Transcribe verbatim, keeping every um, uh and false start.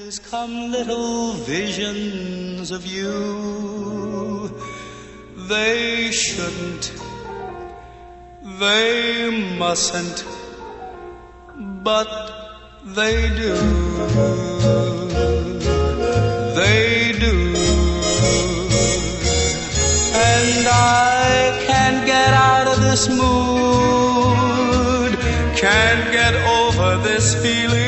Always come little visions of you. They shouldn't, they mustn't, but they do. They do. And I can't get out of this mood, can't get over this feeling.